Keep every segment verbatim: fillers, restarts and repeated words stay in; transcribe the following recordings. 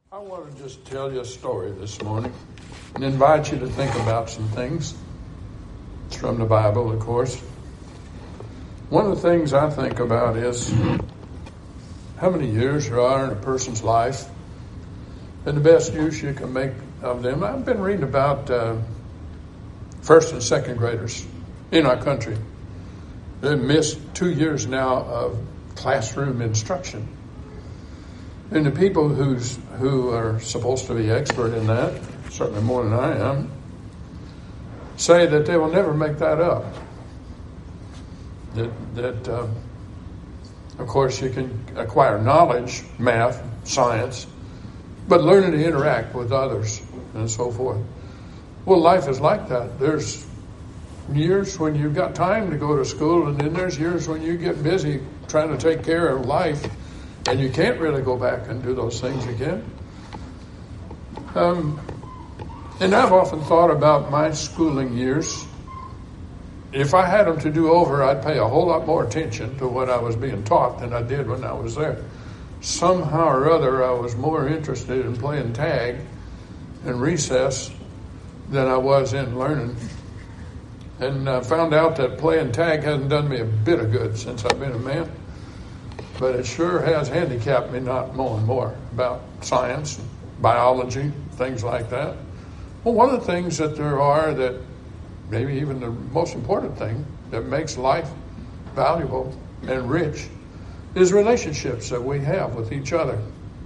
I want to just tell you a story this morning and invite you to think about some things. It's from the Bible, of course. One of the things I think about is how many years there are in a person's life and the best use you can make of them. I've been reading about uh, first and second graders in our country. They've missed two years now of classroom instruction. And the people who's who are supposed to be expert in that, certainly more than I am, say that they will never make that up. That, that uh, of course, you can acquire knowledge, math, science, but learning to interact with others and so forth. Well, life is like that. There's years when you've got time to go to school, and then there's years when you get busy trying to take care of life, and you can't really go back and do those things again. Um, and I've often thought about my schooling years. If I had them to do over, I'd pay a whole lot more attention to what I was being taught than I did when I was there. Somehow or other, I was more interested in playing tag and recess than I was in learning. And I found out that playing tag hasn't done me a bit of good since I've been a man. But it sure has handicapped me not knowing more about science, biology, things like that. Well, one of the things that there are that maybe even the most important thing that makes life valuable and rich is relationships that we have with each other.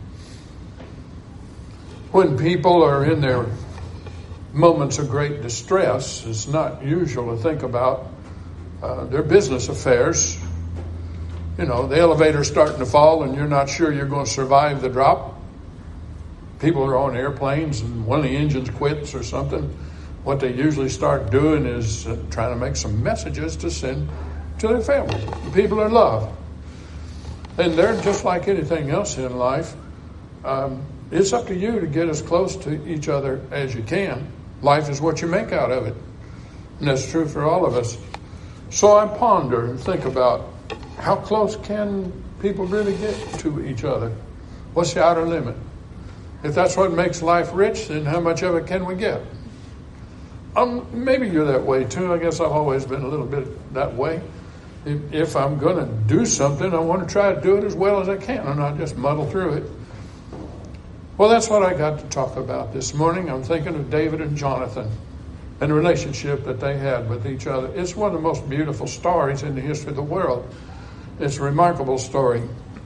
When people are in their moments of great distress, it's not usual to think about uh, their business affairs. You know, the elevator's starting to fall and you're not sure you're going to survive the drop. People are on airplanes and one of the engines quits or something. What they usually start doing is uh, trying to make some messages to send to their family, the people they love. And they're just like anything else in life. Um, it's up to you to get as close to each other as you can. Life is what you make out of it. And that's true for all of us. So I ponder and think about, how close can people really get to each other? What's the outer limit? If that's what makes life rich, then how much of it can we get? Um, maybe you're that way too. I guess I've always been a little bit that way. If, if I'm going to do something, I want to try to do it as well as I can and not just muddle through it. Well, that's what I got to talk about this morning. I'm thinking of David and Jonathan and the relationship that they had with each other. It's one of the most beautiful stories in the history of the world. It's a remarkable story.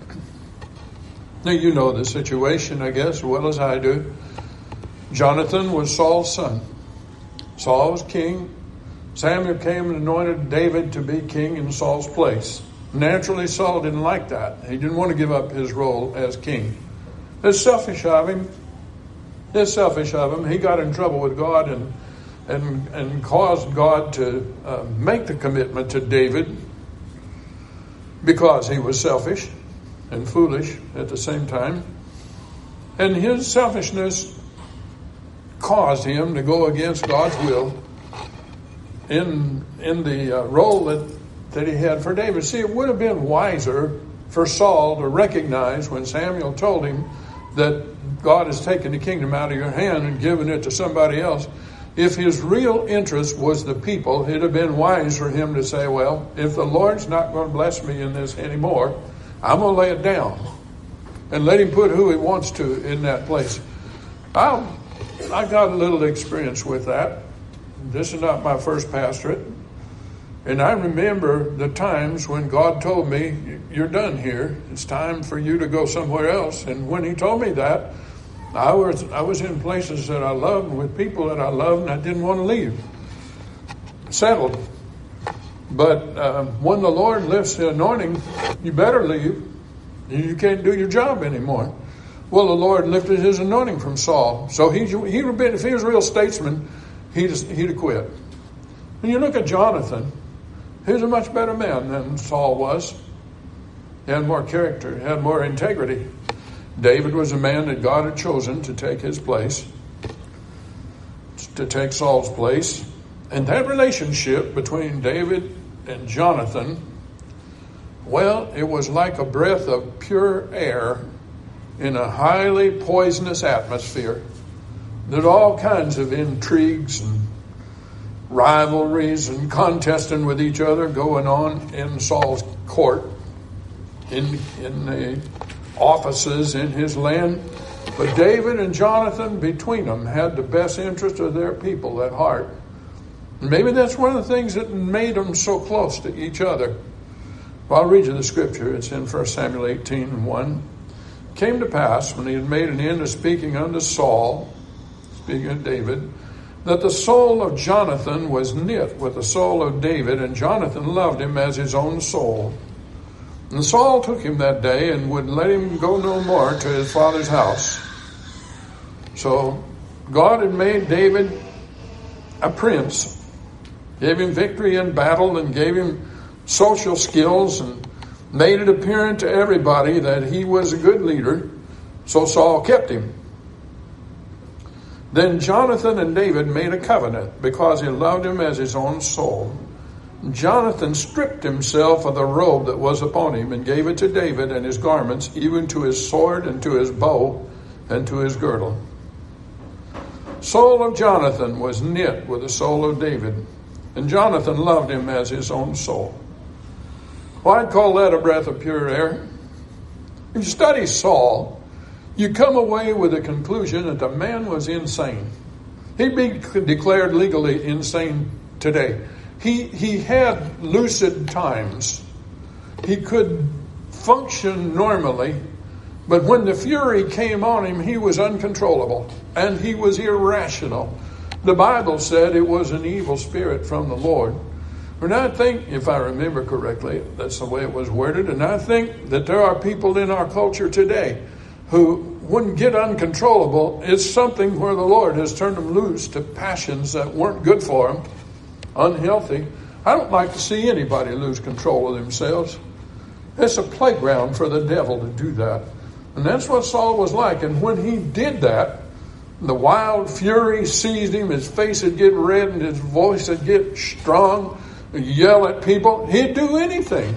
Now, you know the situation, I guess, as well as I do. Jonathan was Saul's son. Saul was king. Samuel came and anointed David to be king in Saul's place. Naturally, Saul didn't like that. He didn't want to give up his role as king. It's selfish of him. It's selfish of him. He got in trouble with God and and, and caused God to uh, make the commitment to David because he was selfish and foolish at the same time. And his selfishness caused him to go against God's will in in the uh, role that, that he had for David. See, it would have been wiser for Saul to recognize when Samuel told him that God has taken the kingdom out of your hand and given it to somebody else. If his real interest was the people, it'd have been wise for him to say, well, if the Lord's not going to bless me in this anymore, I'm going to lay it down and let him put who he wants to in that place. I I got a little experience with that. This is not my first pastorate. And I remember the times when God told me, you're done here. It's time for you to go somewhere else. And when he told me that, I was I was in places that I loved and with people that I loved, and I didn't want to leave. Settled. But uh, when the Lord lifts the anointing, you better leave. You can't do your job anymore. Well, the Lord lifted his anointing from Saul. So he, he would been, if he was a real statesman, he'd, he'd have quit. When you look at Jonathan, he was a much better man than Saul was. He had more character. He had more integrity. David was a man that God had chosen to take his place, to take Saul's place. And that relationship between David and Jonathan, well, it was like a breath of pure air in a highly poisonous atmosphere. There's all kinds of intrigues and rivalries and contesting with each other going on in Saul's court, in, in the offices in his land. But David and Jonathan, between them, had the best interest of their people at heart. And maybe that's one of the things that made them so close to each other. Well, I'll read you the scripture. It's in First Samuel eighteen one. It came to pass, when he had made an end of speaking unto Saul, speaking of David, that the soul of Jonathan was knit with the soul of David, and Jonathan loved him as his own soul. And Saul took him that day and would let him go no more to his father's house. So God had made David a prince, gave him victory in battle, and gave him social skills, and made it apparent to everybody that he was a good leader. So Saul kept him. Then Jonathan and David made a covenant because he loved him as his own soul. Jonathan stripped himself of the robe that was upon him and gave it to David and his garments, even to his sword and to his bow and to his girdle. Soul of Jonathan was knit with the soul of David, and Jonathan loved him as his own soul. Well, I'd call that a breath of pure air. If you study Saul, you come away with the conclusion that the man was insane. He'd be declared legally insane today. He he had lucid times. He could function normally, but when the fury came on him, he was uncontrollable and he was irrational. The Bible said it was an evil spirit from the Lord. And I think, if I remember correctly, that's the way it was worded, and I think that there are people in our culture today who wouldn't get uncontrollable. It's something where the Lord has turned them loose to passions that weren't good for them, unhealthy. I don't like to see anybody lose control of themselves. It's a playground for the devil to do that. And that's what Saul was like. And when he did that, the wild fury seized him. His face would get red and his voice would get strong, yell at people. He'd do anything.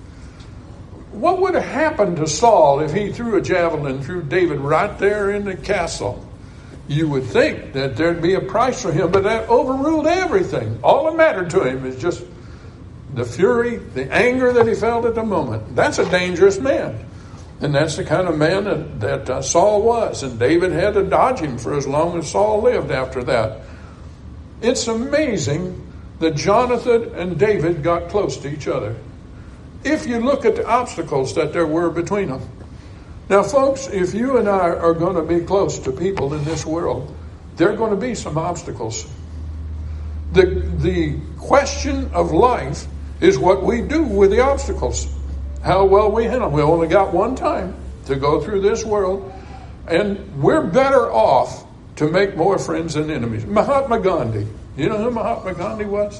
What would have happened to Saul if he threw a javelin through David right there in the castle? You would think that there'd be a price for him, but that overruled everything. All that mattered to him is just the fury, the anger that he felt at the moment. That's a dangerous man. And that's the kind of man that, that uh, Saul was. And David had to dodge him for as long as Saul lived after that. It's amazing that Jonathan and David got close to each other. If you look at the obstacles that there were between them. Now, folks, if you and I are going to be close to people in this world, there are going to be some obstacles. The, the question of life is what we do with the obstacles. How well we handle them. We only got one time to go through this world, and we're better off to make more friends than enemies. Mahatma Gandhi. You know who Mahatma Gandhi was?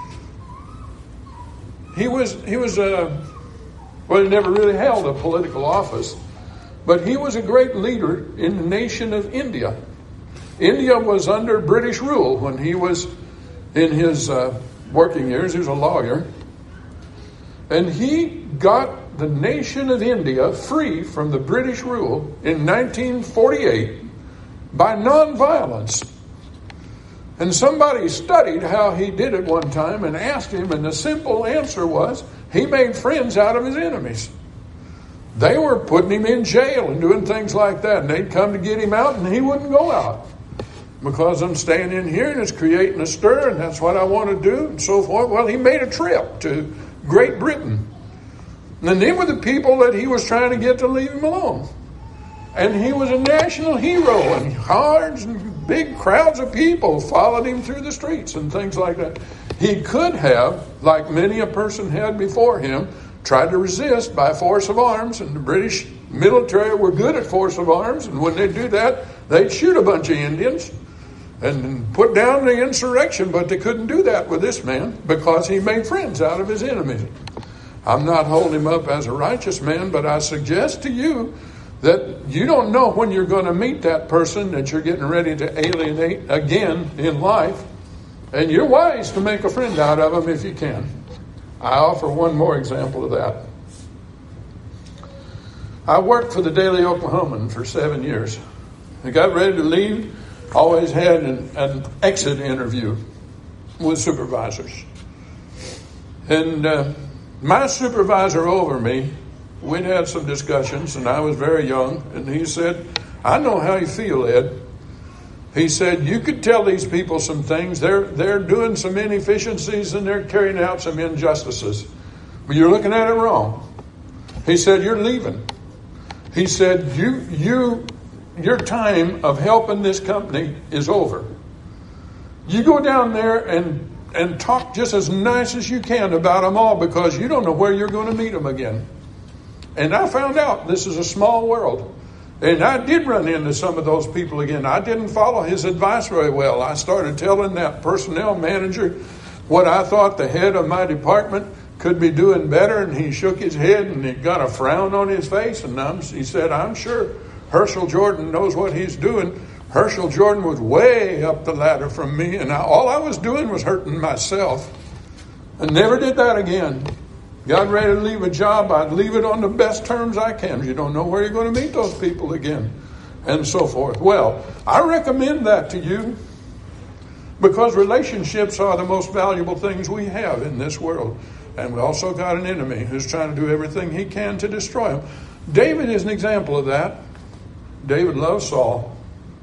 He was, he was a, well, he never really held a political office, but he was a great leader in the nation of India. India was under British rule when he was in his uh, working years. He was a lawyer. And he got the nation of India free from the British rule in nineteen forty-eight by nonviolence. And somebody studied how he did it one time and asked him, and the simple answer was, he made friends out of his enemies. They were putting him in jail and doing things like that, and they'd come to get him out, and he wouldn't go out. Because I'm staying in here, and it's creating a stir, and that's what I want to do, and so forth. Well, he made a trip to Great Britain. And they were the people that he was trying to get to leave him alone. And he was a national hero, and hundreds and big crowds of people followed him through the streets and things like that. He could have, like many a person had before him, tried to resist by force of arms, and the British military were good at force of arms, and when they do that, they'd shoot a bunch of Indians and put down the insurrection, but they couldn't do that with this man because he made friends out of his enemies. I'm not holding him up as a righteous man, but I suggest to you that you don't know when you're going to meet that person that you're getting ready to alienate again in life, and you're wise to make a friend out of them if you can. I offer one more example of that. I worked for the Daily Oklahoman for seven years. I got ready to leave, always had an, an exit interview with supervisors. And uh, my supervisor over me, we'd had some discussions, and I was very young, and he said, I know how you feel, Ed. He said, you could tell these people some things. They're, they're doing some inefficiencies, and they're carrying out some injustices. But you're looking at it wrong. He said, you're leaving. He said, you, you, your time of helping this company is over. You go down there and, and talk just as nice as you can about them all, because you don't know where you're going to meet them again. And I found out this is a small world. And I did run into some of those people again. I didn't follow his advice very well. I started telling that personnel manager what I thought the head of my department could be doing better, and he shook his head and he got a frown on his face, and I'm, he said, I'm sure Herschel Jordan knows what he's doing. Herschel Jordan was way up the ladder from me, and I, all I was doing was hurting myself. I never did that again. Got ready to leave a job, I'd leave it on the best terms I can. You don't know where you're going to meet those people again, and so forth. Well, I recommend that to you, because relationships are the most valuable things we have in this world. And we also got an enemy who's trying to do everything he can to destroy him. David is an example of that. David loved Saul.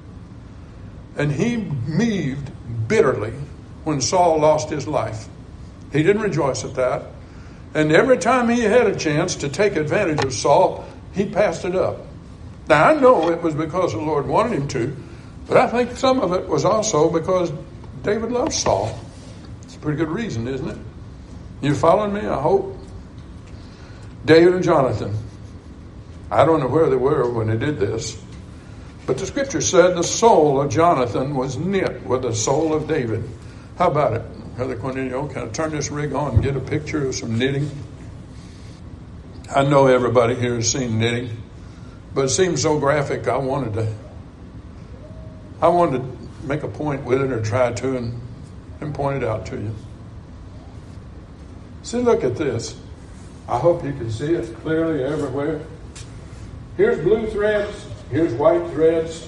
And he grieved bitterly when Saul lost his life. He didn't rejoice at that. And every time he had a chance to take advantage of Saul, he passed it up. Now, I know it was because the Lord wanted him to, but I think some of it was also because David loved Saul. It's a pretty good reason, isn't it? You following me, I hope? David and Jonathan. I don't know where they were when they did this, but the scripture said the soul of Jonathan was knit with the soul of David. How about it? Brother Cornelio, can I turn this rig on and get a picture of some knitting? I know everybody here has seen knitting, but it seems so graphic, I wanted to I wanted to make a point with it, or try to, and, and point it out to you. See, look at this. I hope you can see it clearly everywhere. Here's blue threads. Here's white threads.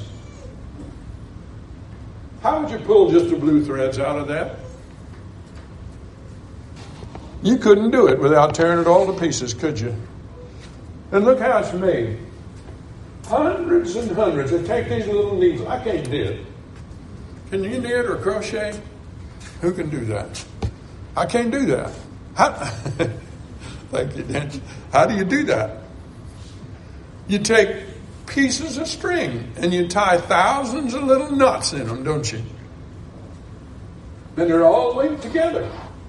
How would you pull just the blue threads out of that? You couldn't do it without tearing it all to pieces, could you? And look how it's made. Hundreds and hundreds. They take these little needles. I can't knit. Can you knit or crochet? Who can do that? I can't do that. How, thank you, Dan. How do you do that? You take pieces of string and you tie thousands of little knots in them, don't you? And they're all linked together.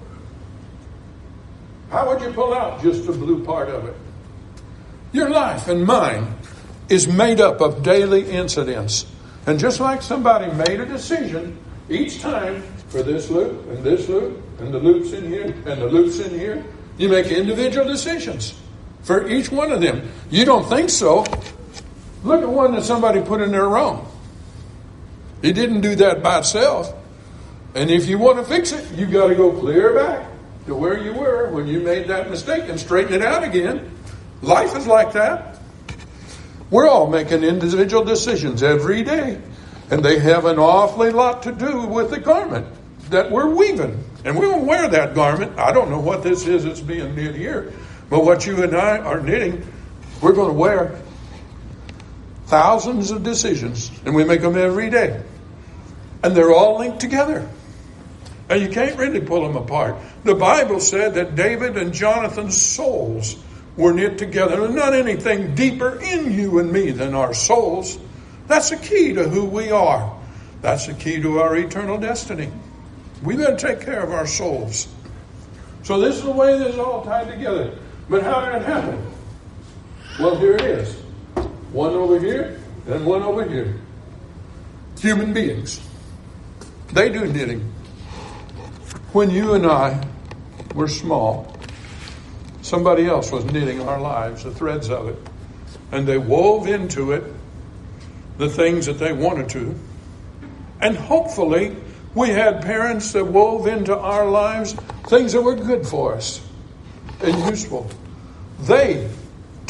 How would you pull out just the blue part of it? Your life and mine is made up of daily incidents. And just like somebody made a decision each time for this loop and this loop and the loops in here and the loops in here, you make individual decisions for each one of them. You don't think so? Look at one that somebody put in there wrong. He didn't do that by itself. And if you want to fix it, you got to go clear back to where you were when you made that mistake and straighten it out again. Life is like that. We're all making individual decisions every day. And they have an awfully lot to do with the garment that we're weaving. And we will wear that garment. I don't know what this is that's being knit here. But what you and I are knitting, we're going to wear thousands of decisions. And we make them every day. And they're all linked together. And you can't really pull them apart. The Bible said that David and Jonathan's souls were knit together. There's not anything deeper in you and me than our souls. That's the key to who we are. That's the key to our eternal destiny. We got to take care of our souls. So this is the way this is all tied together. But how did it happen? Well, here it is. One over here and one over here. Human beings. They do knitting. When you and I were small, somebody else was knitting our lives, the threads of it. And they wove into it the things that they wanted to. And hopefully we had parents that wove into our lives things that were good for us and useful. They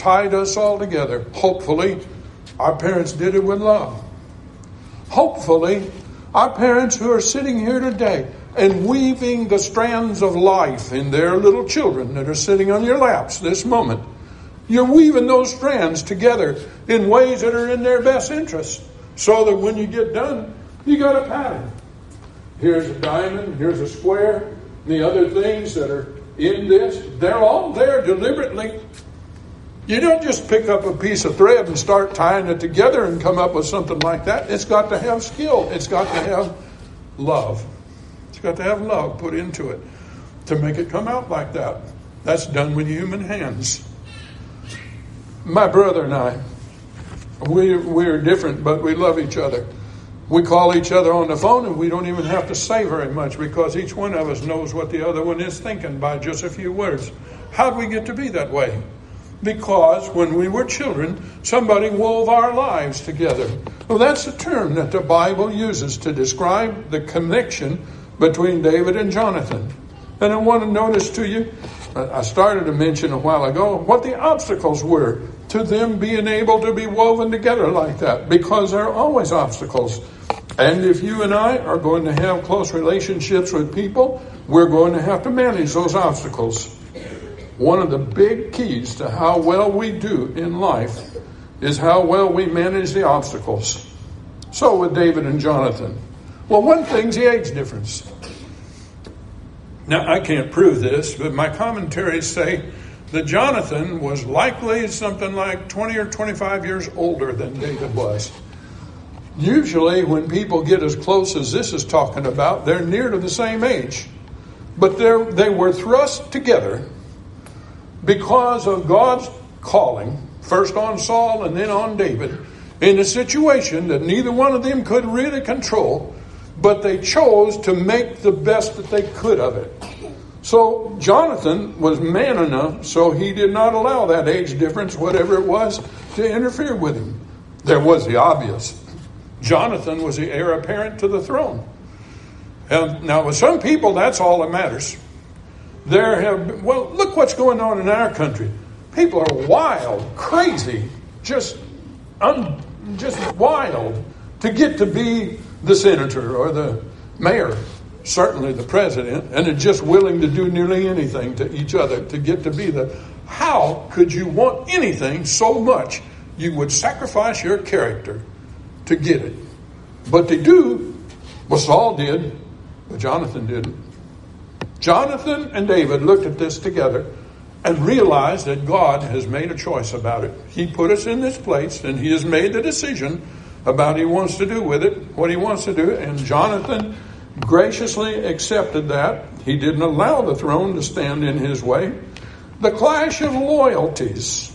tied us all together. Hopefully, our parents did it with love. Hopefully, our parents who are sitting here today and weaving the strands of life in their little children that are sitting on your laps this moment, you're weaving those strands together in ways that are in their best interest, so that when you get done, you got a pattern. Here's a diamond, here's a square, the other things that are in this, they're all there deliberately. You don't just pick up a piece of thread and start tying it together and come up with something like that. It's got to have skill. It's got to have love. It's got to have love put into it to make it come out like that. That's done with human hands. My brother and I, we, we're different, but we love each other. We call each other on the phone and we don't even have to say very much because each one of us knows what the other one is thinking by just a few words. How do we get to be that way? Because when we were children, somebody wove our lives together. Well, that's the term that the Bible uses to describe the connection between David and Jonathan. And I want to notice to you, I started to mention a while ago, what the obstacles were to them being able to be woven together like that. Because there are always obstacles. And if you and I are going to have close relationships with people, we're going to have to manage those obstacles. One of the big keys to how well we do in life is how well we manage the obstacles. So with David and Jonathan. Well, one thing's the age difference. Now, I can't prove this, but my commentaries say that Jonathan was likely something like twenty or twenty-five years older than David was. Usually when people get as close as this is talking about, they're near to the same age. But they were thrust together because of God's calling, first on Saul and then on David, in a situation that neither one of them could really control, but they chose to make the best that they could of it. So Jonathan was man enough, so he did not allow that age difference, whatever it was, to interfere with him. There was the obvious. Jonathan was the heir apparent to the throne. And now with some people, that's all that matters. There have been, well, look what's going on in our country. People are wild, crazy, just un, just wild to get to be the senator or the mayor, certainly the president, and are just willing to do nearly anything to each other to get to be the... How could you want anything so much you would sacrifice your character to get it? But they do. Well, Saul did, but Jonathan didn't. Jonathan and David looked at this together and realized that God has made a choice about it. He put us in this place and he has made the decision about what he wants to do with it, what he wants to do. And Jonathan graciously accepted that. He didn't allow the throne to stand in his way. The clash of loyalties.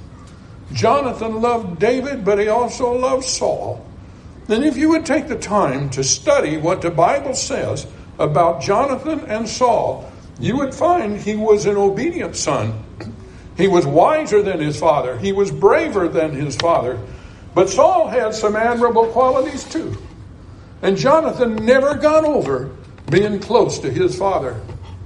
Jonathan loved David, but he also loved Saul. And if you would take the time to study what the Bible says about Jonathan and Saul, you would find he was an obedient son. He was wiser than his father. He was braver than his father. But Saul had some admirable qualities too. And Jonathan never got over being close to his father.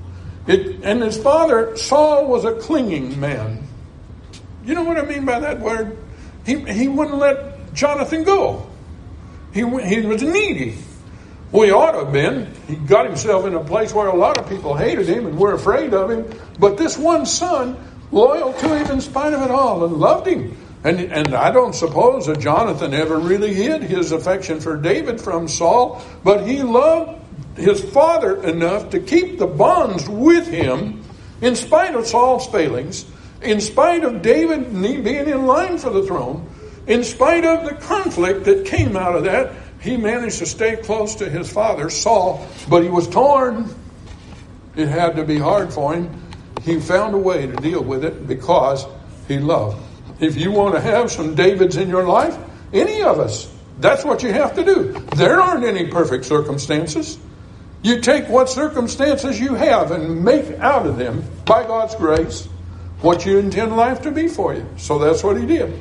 It, and his father, Saul, was a clinging man. You know what I mean by that word? He, he wouldn't let Jonathan go. He, he was needy. Well, he ought to have been. He got himself in a place where a lot of people hated him and were afraid of him. But this one son, loyal to him in spite of it all, and loved him. And, and I don't suppose that Jonathan ever really hid his affection for David from Saul, but he loved his father enough to keep the bonds with him in spite of Saul's failings, in spite of David being in line for the throne, in spite of the conflict that came out of that. He managed to stay close to his father, Saul, but he was torn. It had to be hard for him. He found a way to deal with it because he loved. If you want to have some Davids in your life, any of us, that's what you have to do. There aren't any perfect circumstances. You take what circumstances you have and make out of them, by God's grace, what you intend life to be for you. So that's what he did.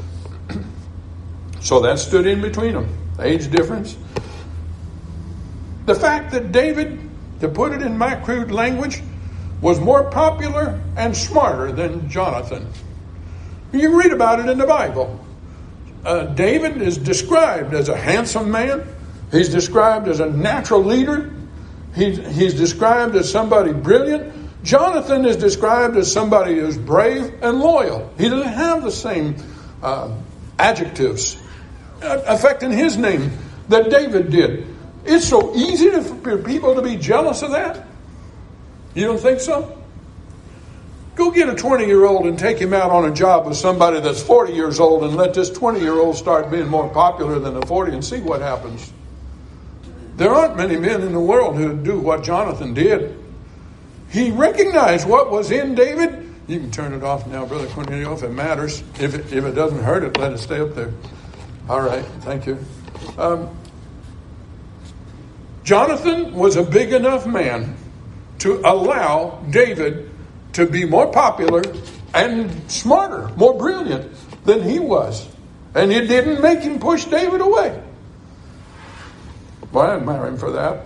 So that stood in between them. Age difference. The fact that David, to put it in my crude language, was more popular and smarter than Jonathan. You can read about it in the Bible. Uh, David is described as a handsome man. He's described as a natural leader. He's, he's described as somebody brilliant. Jonathan is described as somebody who's brave and loyal. He doesn't have the same uh, adjectives affecting his name that David did. It's so easy to, for people to be jealous of that. You don't think so? Go get a twenty-year-old and take him out on a job with somebody that's forty years old and let this twenty-year-old start being more popular than the forty and see what happens. There aren't many men in the world who do what Jonathan did. He recognized what was in David. You can turn it off now, Brother Cornelio, if it matters. If it, if it doesn't hurt it, let it stay up there. All right, thank you. Um, Jonathan was a big enough man to allow David to be more popular and smarter, more brilliant than he was. And it didn't make him push David away. Well, I admire him for that.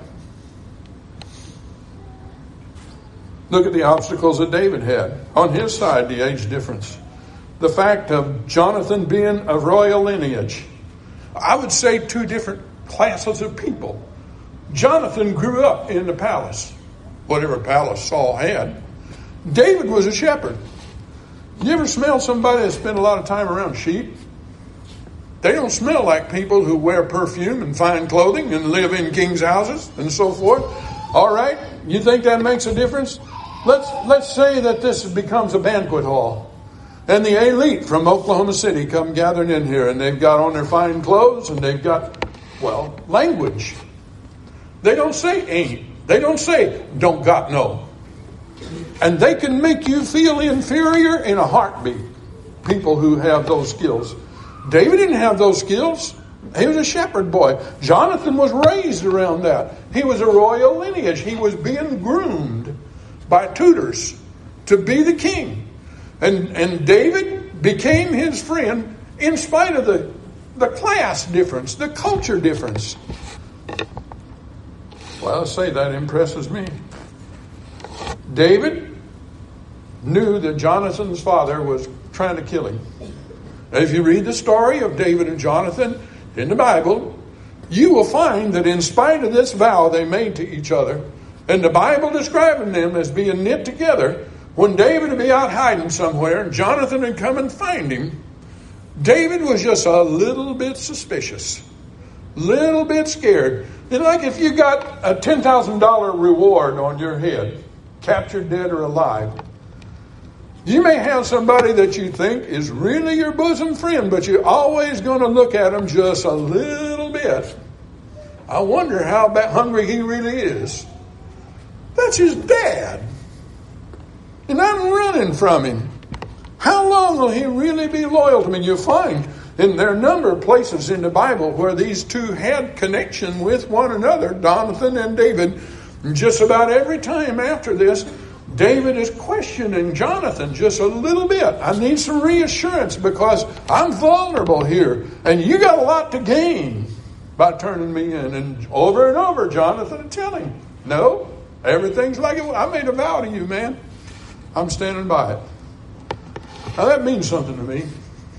Look at the obstacles that David had. On his side, the age difference. The fact of Jonathan being of royal lineage. I would say two different classes of people. Jonathan grew up in the palace, whatever palace Saul had. David was a shepherd. You ever smell somebody that spent a lot of time around sheep? They don't smell like people who wear perfume and fine clothing and live in king's houses and so forth. All right, you think that makes a difference? Let's let's say that this becomes a banquet hall, and the elite from Oklahoma City come gathering in here, and they've got on their fine clothes, and they've got, well, language. They don't say ain't. They don't say don't got no. And they can make you feel inferior in a heartbeat, people who have those skills. David didn't have those skills. He was a shepherd boy. Jonathan was raised around that. He was a royal lineage. He was being groomed by tutors to be the king. And, and David became his friend in spite of the, the class difference, the culture difference. Well, I say that impresses me. David knew that Jonathan's father was trying to kill him. If you read the story of David and Jonathan in the Bible, you will find that in spite of this vow they made to each other, and the Bible describing them as being knit together, when David would be out hiding somewhere and Jonathan would come and find him, David was just a little bit suspicious, little bit scared. It's like if you got a ten thousand dollars reward on your head, captured dead or alive. You may have somebody that you think is really your bosom friend, but you're always going to look at them just a little bit. I wonder how hungry he really is. That's his dad. And I'm running from him. How long will he really be loyal to me? You'll find in there are a number of places in the Bible where these two had connection with one another, Jonathan and David. And just about every time after this, David is questioning Jonathan just a little bit. I need some reassurance because I'm vulnerable here. And you got a lot to gain by turning me in. And over and over, Jonathan would tell him, no, everything's like it was. I made a vow to you, man. I'm standing by it. Now that means something to me.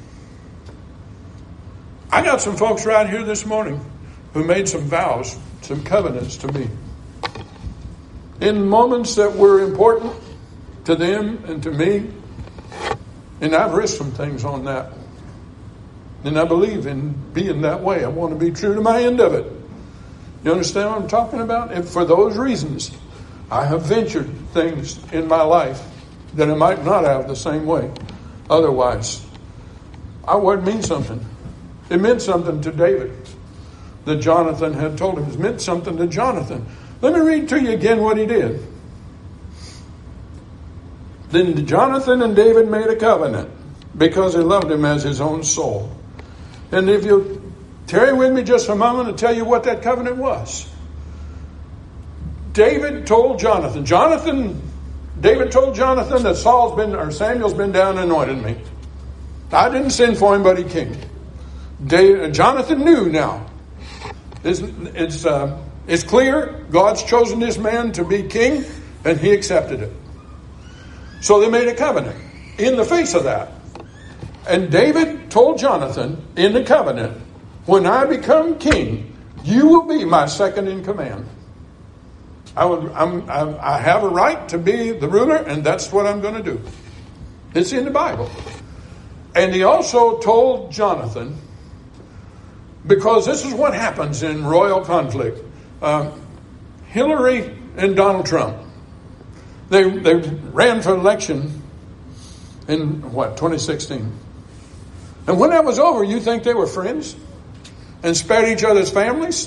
I got some folks right here this morning who made some vows, some covenants to me. In moments that were important to them and to me. And I've risked some things on that. And I believe in being that way. I want to be true to my end of it. You understand what I'm talking about? And for those reasons, I have ventured things in my life that I might not have the same way otherwise. Our word means something. It meant something to David that Jonathan had told him. It meant something to Jonathan. Let me read to you again what he did. Then Jonathan and David made a covenant because he loved him as his own soul. And if you'll tarry with me just a moment to tell you what that covenant was. David told Jonathan, Jonathan, David told Jonathan that Saul's been, or Samuel's been down and anointed me. I didn't send for him, but he came. David, Jonathan knew now. It's, it's, uh, it's clear God's chosen this man to be king, and he accepted it. So they made a covenant in the face of that. And David told Jonathan in the covenant, when I become king, you will be my second in command. I, would, I'm, I'm, I have a right to be the ruler, and that's what I'm going to do. It's in the Bible. And he also told Jonathan, because this is what happens in royal conflict. Um, Hillary and Donald Trump, they they ran for election in, what, twenty sixteen. And when that was over, you think they were friends and spared each other's families?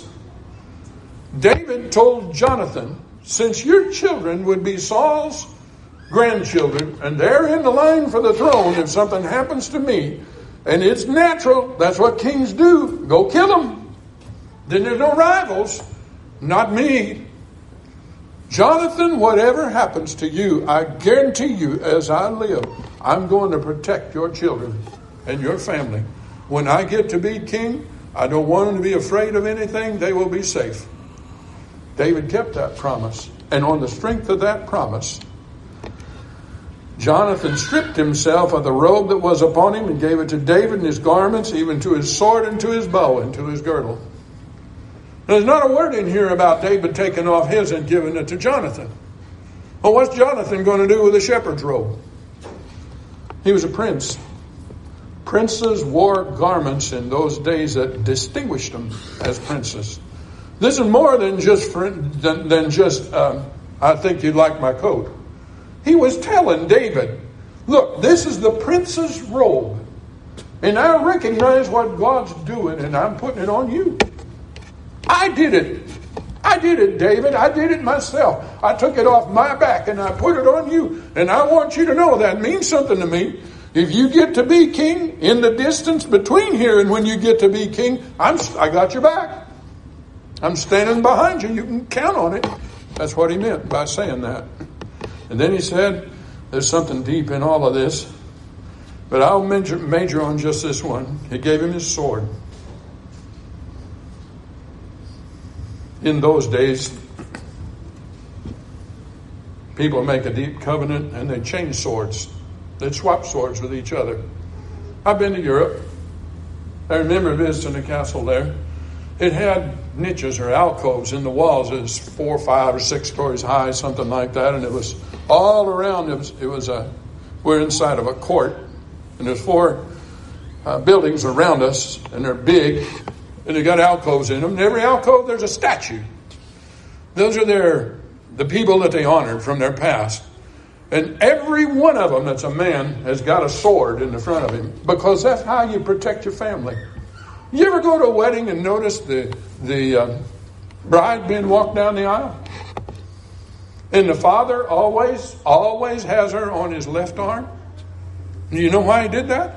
David told Jonathan, since your children would be Saul's grandchildren, and they're in the line for the throne if something happens to me, and it's natural, that's what kings do, go kill them. Then there's no rivals, not me. Jonathan, whatever happens to you, I guarantee you, as I live, I'm going to protect your children and your family. When I get to be king, I don't want them to be afraid of anything. They will be safe. David kept that promise. And on the strength of that promise, Jonathan stripped himself of the robe that was upon him and gave it to David and his garments, even to his sword and to his bow and to his girdle. There's not a word in here about David taking off his and giving it to Jonathan. Well, what's Jonathan going to do with a shepherd's robe? He was a prince. Princes wore garments in those days that distinguished them as princes. This is more than just for, than, than just um, I think you'd like my coat. He was telling David, look, this is the prince's robe, and I recognize what God's doing, and I'm putting it on you. I did it. I did it, David. I did it myself. I took it off my back and I put it on you. And I want you to know that means something to me. If you get to be king, in the distance between here and when you get to be king, I'm, I got your back. I'm standing behind you. You can count on it. That's what he meant by saying that. And then he said, there's something deep in all of this, but I'll major, major on just this one. He gave him his sword. In those days, people make a deep covenant and they change swords. They'd swap swords with each other. I've been to Europe. I remember visiting the castle there. It had niches or alcoves in the walls. It was four, five, or six stories high, something like that. And it was all around. It was, it was a, we're inside of a court. And there's four uh, buildings around us. And they're big. And they got alcoves in them. In every alcove, there's a statue. Those are their the people that they honored from their past. And every one of them that's a man has got a sword in the front of him, because that's how you protect your family. You ever go to a wedding and notice the, the uh, bride being walked down the aisle? And the father always, always has her on his left arm? Do you know why he did that?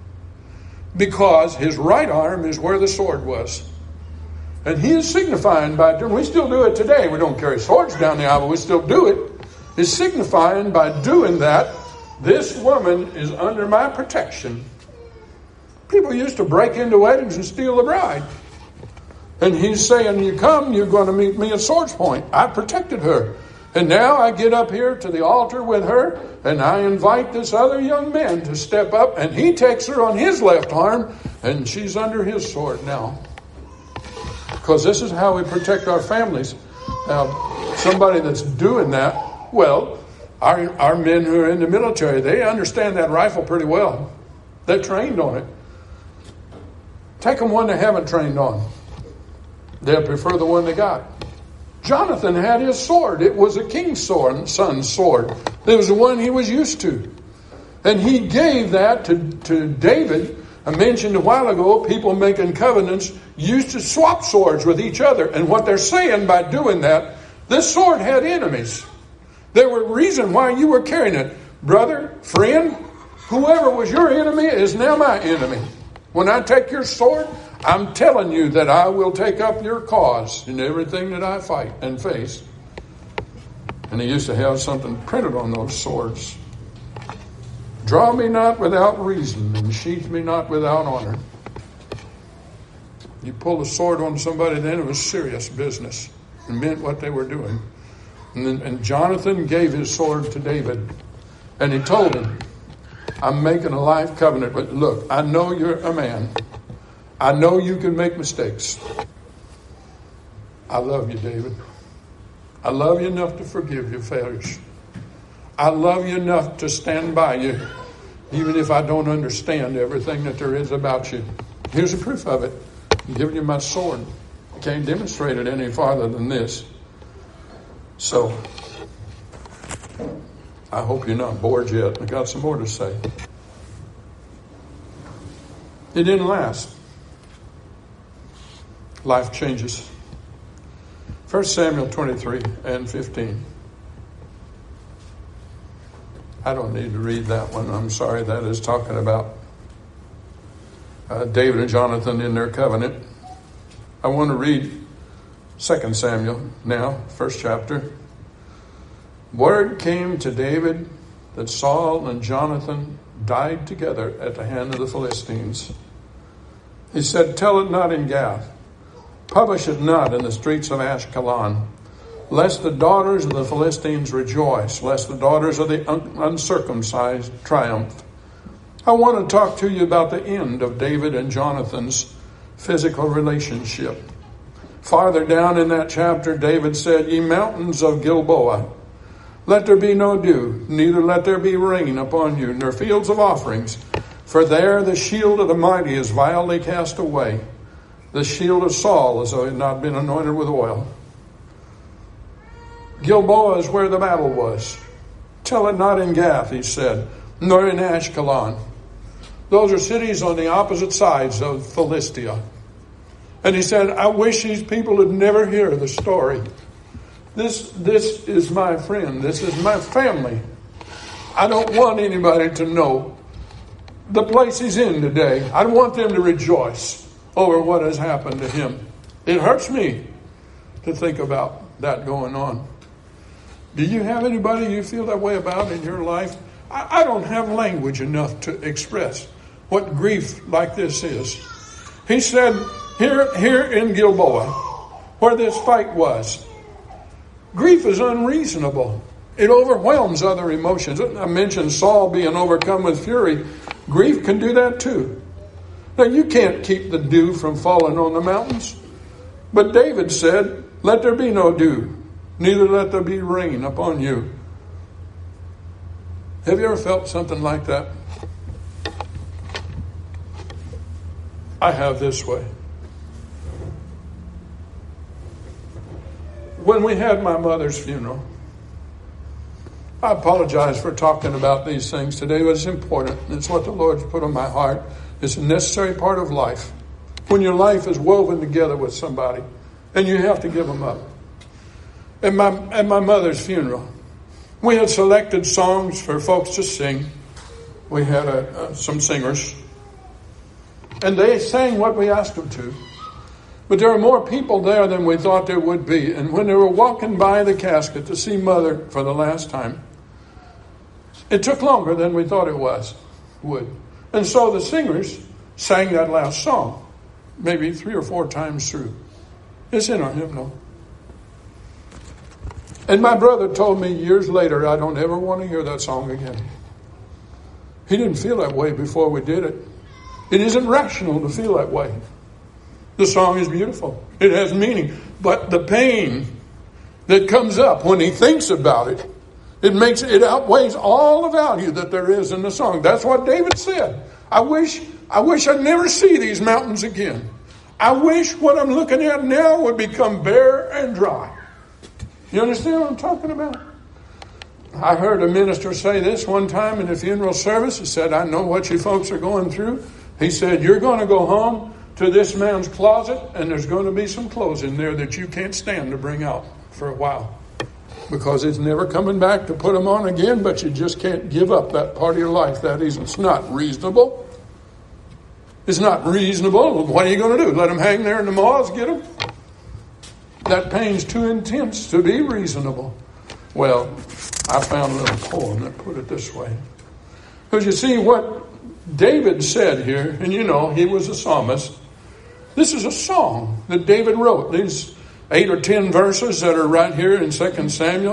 Because his right arm is where the sword was. And he is signifying by doing, we still do it today. We don't carry swords down the aisle, but we still do it. He's signifying by doing that, this woman is under my protection. People used to break into weddings and steal the bride. And he's saying, you come, you're going to meet me at sword's point. I protected her. And now I get up here to the altar with her, and I invite this other young man to step up, and he takes her on his left arm, and she's under his sword now. Because this is how we protect our families. Now, somebody that's doing that, well, our, our men who are in the military, they understand that rifle pretty well. They're trained on it. Take them one they haven't trained on. They'll prefer the one they got. Jonathan had his sword. It was a king's sword, son's sword. It was the one he was used to. And he gave that to, to David. I mentioned a while ago, people making covenants used to swap swords with each other. And what they're saying by doing that, this sword had enemies. There were reason why you were carrying it. Brother, friend, whoever was your enemy is now my enemy. When I take your sword, I'm telling you that I will take up your cause in everything that I fight and face. And he used to have something printed on those swords. Draw me not without reason, and sheath me not without honor. You pull a sword on somebody, then it was serious business. It meant what they were doing. And, then, and Jonathan gave his sword to David. And he told him, I'm making a life covenant with, look, I know you're a man. I know you can make mistakes. I love you, David. I love you enough to forgive your failures. I love you enough to stand by you, even if I don't understand everything that there is about you. Here's the proof of it. I'm giving you my sword. I can't demonstrate it any farther than this. So, I hope you're not bored yet. I got some more to say. It didn't last. Life changes. First Samuel twenty-three and fifteen. I don't need to read that one. I'm sorry. That is talking about uh, David and Jonathan in their covenant. I want to read Second Samuel now, first chapter. Word came to David that Saul and Jonathan died together at the hand of the Philistines. He said, tell it not in Gath. Publish it not in the streets of Ashkelon, lest the daughters of the Philistines rejoice, lest the daughters of the un- uncircumcised triumph. I want to talk to you about the end of David and Jonathan's physical relationship. Farther down in that chapter, David said, ye mountains of Gilboa, let there be no dew, neither let there be rain upon you, nor fields of offerings, for there the shield of the mighty is vilely cast away, the shield of Saul as though it had not been anointed with oil. Gilboa is where the battle was. Tell it not in Gath, he said, nor in Ashkelon. Those are cities on the opposite sides of Philistia. And he said, I wish these people would never hear the story. This, this is my friend. This is my family. I don't want anybody to know the place he's in today. I want them to rejoice over what has happened to him. It hurts me to think about that going on. Do you have anybody you feel that way about in your life? I, I don't have language enough to express what grief like this is. He said, here, here in Gilboa, where this fight was, grief is unreasonable. It overwhelms other emotions. I mentioned Saul being overcome with fury. Grief can do that too. Now, you can't keep the dew from falling on the mountains. But David said, let there be no dew, neither let there be rain upon you. Have you ever felt something like that? I have this way. When we had my mother's funeral, I apologize for talking about these things today, but it's important. It's what the Lord's put on my heart. It's a necessary part of life. When your life is woven together with somebody and you have to give them up. At my, at my mother's funeral, we had selected songs for folks to sing. We had a, uh, some singers. And they sang what we asked them to. But there were more people there than we thought there would be. And when they were walking by the casket to see Mother for the last time, it took longer than we thought it was would. And so the singers sang that last song, maybe three or four times through. It's in our hymnal. And my brother told me years later, I don't ever want to hear that song again. He didn't feel that way before we did it. It isn't rational to feel that way. The song is beautiful. It has meaning. But the pain that comes up when he thinks about it, it makes it outweighs all the value that there is in the song. That's what David said. I wish, I wish I'd never see these mountains again. I wish what I'm looking at now would become bare and dry. You understand what I'm talking about? I heard a minister say this one time in a funeral service. He said, I know what you folks are going through. He said, you're going to go home to this man's closet, and there's going to be some clothes in there that you can't stand to bring out for a while. Because it's never coming back to put them on again, but you just can't give up that part of your life that easy. It's not reasonable. It's not reasonable. What are you going to do? Let them hang there in the moths, get them? That pain's too intense to be reasonable. Well, I found a little poem that put it this way. Because you see what David said here, and you know, he was a psalmist. This is a song that David wrote. These eight or ten verses that are right here in Second Samuel.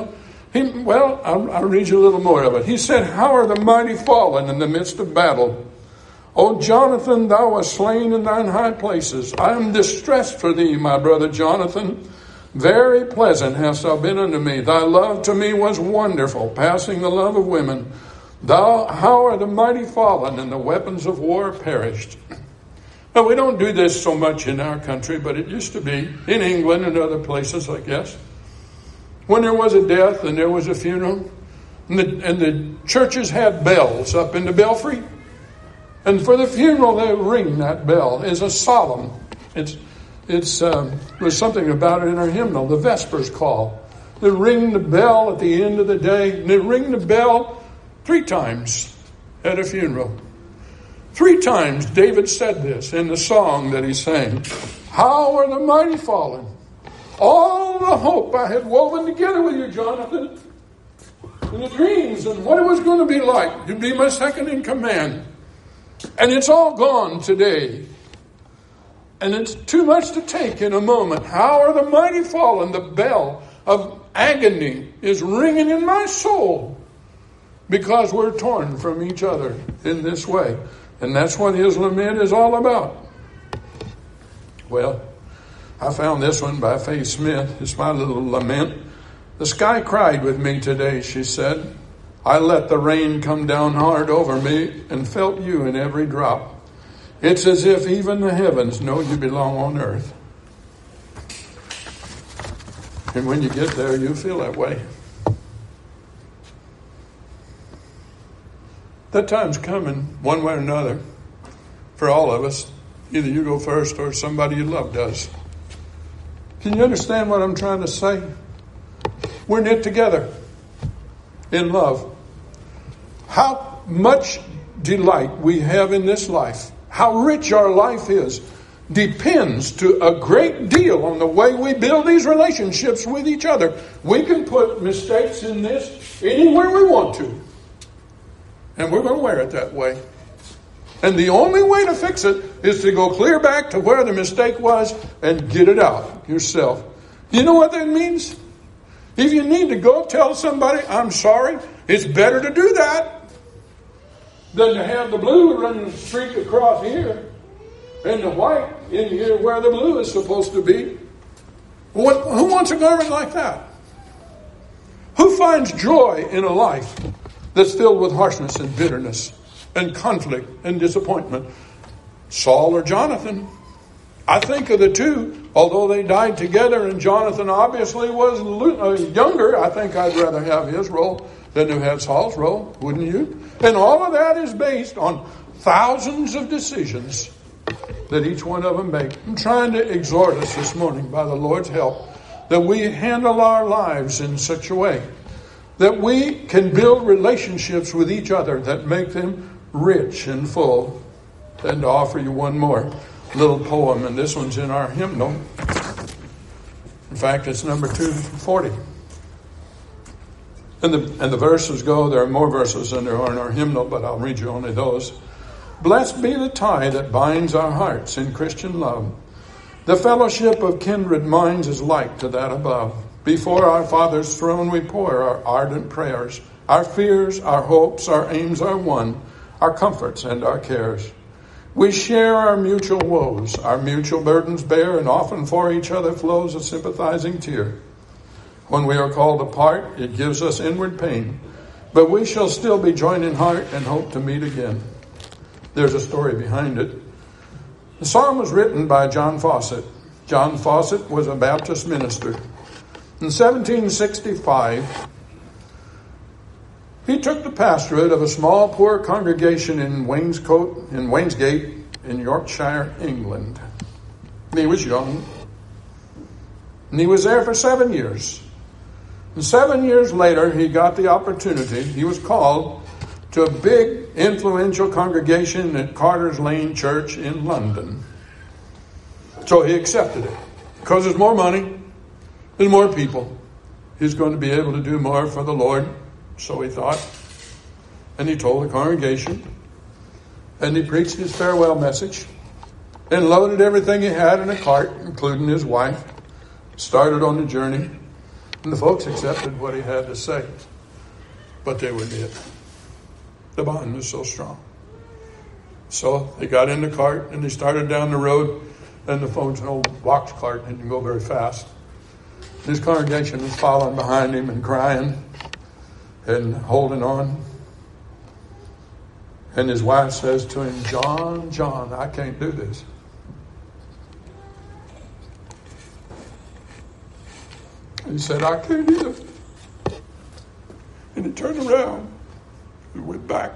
He, well, I'll, I'll read you a little more of it. He said, how are the mighty fallen in the midst of battle? O Jonathan, thou wast slain in thine high places. I am distressed for thee, my brother Jonathan. Very pleasant hast thou been unto me. Thy love to me was wonderful, passing the love of women. Thou, how are the mighty fallen, and the weapons of war perished? Now, we don't do this so much in our country, but it used to be in England and other places, I guess. When there was a death and there was a funeral, and the, and the churches had bells up in the belfry, and for the funeral they ring that bell. It's a solemn. It's it's um, there's something about it in our hymnal, the Vespers call. They ring the bell at the end of the day, and they ring the bell three times at a funeral. Three times David said this in the song that he sang. How are the mighty fallen? All the hope I had woven together with you, Jonathan, and the dreams and what it was going to be like to be my second in command. And it's all gone today. And it's too much to take in a moment. How are the mighty fallen? The bell of agony is ringing in my soul because we're torn from each other in this way. And that's what his lament is all about. Well, I found this one by Faye Smith. It's my little lament. The sky cried with me today, she said. I let the rain come down hard over me and felt you in every drop. It's as if even the heavens know you belong on earth. And when you get there, you feel that way. That time's coming, one way or another, for all of us. Either you go first or somebody you love does. Can you understand what I'm trying to say? We're knit together in love. How much delight we have in this life, how rich our life is, depends to a great deal on the way we build these relationships with each other. We can put mistakes in this anywhere we want to, and we're going to wear it that way. And the only way to fix it is to go clear back to where the mistake was and get it out yourself. You know what that means? If you need to go tell somebody, I'm sorry, it's better to do that than to have the blue running the streak across here and the white in here where the blue is supposed to be. What, who wants a garment like that? Who finds joy in a life that's filled with harshness and bitterness and conflict and disappointment? Saul or Jonathan? I think of the two, although they died together and Jonathan obviously was younger, I think I'd rather have his role than to have Saul's role, wouldn't you? And all of that is based on thousands of decisions that each one of them make. I'm trying to exhort us this morning by the Lord's help that we handle our lives in such a way that we can build relationships with each other that make them rich and full. And to offer you one more little poem, and this one's in our hymnal. In fact, it's number two forty. And the, and the verses go, there are more verses than there are in our hymnal, but I'll read you only those. Blessed be the tie that binds our hearts in Christian love. The fellowship of kindred minds is like to that above. Before our Father's throne we pour our ardent prayers. Our fears, our hopes, our aims are one, our comforts and our cares. We share our mutual woes, our mutual burdens bear, and often for each other flows a sympathizing tear. When we are called apart, it gives us inward pain, but we shall still be joined in heart and hope to meet again. There's a story behind it. The psalm was written by John Fawcett. John Fawcett was a Baptist minister. In seventeen sixty-five, he took the pastorate of a small, poor congregation in Wainscote, in Wainsgate, in Yorkshire, England. And he was young. And he was there for seven years. And seven years later, he got the opportunity. He was called to a big, influential congregation at Carter's Lane Church in London. So he accepted it. Because there's more money, there's more people. He's going to be able to do more for the Lord. So he thought. And he told the congregation. And he preached his farewell message. And loaded everything he had in a cart, including his wife. Started on the journey. And the folks accepted what he had to say. But they were knit. The bond was so strong. So they got in the cart and they started down the road. And the folks, an old box cart, didn't go very fast. His congregation was following behind him and crying and holding on. And his wife says to him, John, John, I can't do this. And he said, I can't either. And he turned around and went back.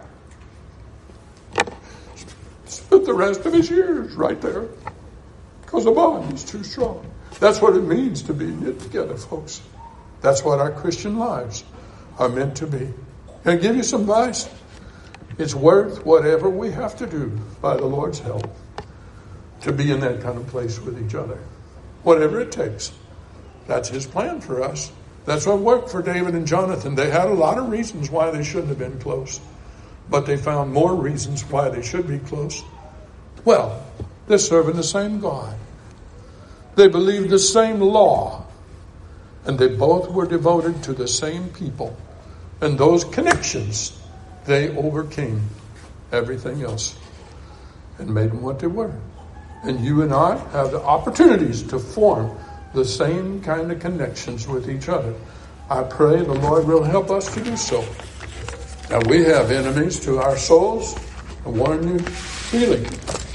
Spent the rest of his years right there. Because the bond is too strong. That's what it means to be knit together, folks. That's what our Christian lives are meant to be. Can I give you some advice? It's worth whatever we have to do by the Lord's help to be in that kind of place with each other. Whatever it takes. That's his plan for us. That's what worked for David and Jonathan. They had a lot of reasons why they shouldn't have been close. But they found more reasons why they should be close. Well, they're serving the same God. They believed the same law. And they both were devoted to the same people. And those connections, they overcame everything else and made them what they were. And you and I have the opportunities to form the same kind of connections with each other. I pray the Lord will help us to do so. Now we have enemies to our souls. I warn you, healing.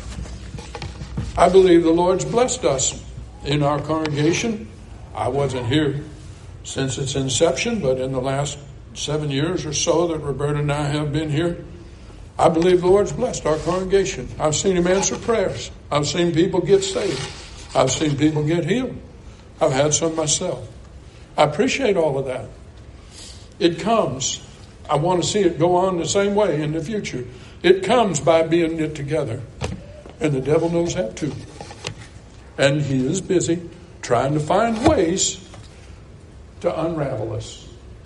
I believe the Lord's blessed us in our congregation. I wasn't here since its inception, but in the last seven years or so that Roberta and I have been here, I believe the Lord's blessed our congregation. I've seen him answer prayers. I've seen people get saved. I've seen people get healed. I've had some myself. I appreciate all of that. It comes. I want to see it go on the same way in the future. It comes by being knit together. And the devil knows that too. And he is busy trying to find ways to unravel us.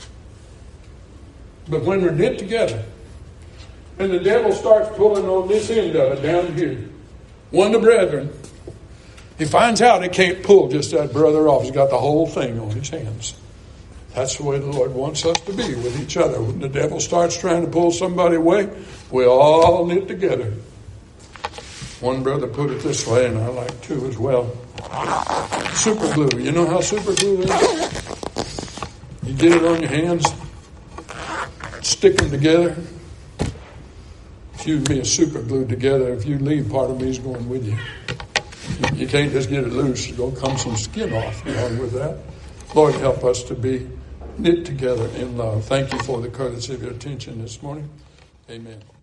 But when we're knit together, and the devil starts pulling on this end of it down here, one of the brethren, he finds out he can't pull just that brother off. He's got the whole thing on his hands. That's the way the Lord wants us to be with each other. When the devil starts trying to pull somebody away, we all knit together. One brother put it this way, and I like to as well. Super glue. You know how super glue is? You get it on your hands, stick them together. If you and me are super glued together, if you leave, part of me is going with you. You can't just get it loose. There's going to come some skin off along with that. Lord, help us to be knit together in love. Thank you for the courtesy of your attention this morning. Amen.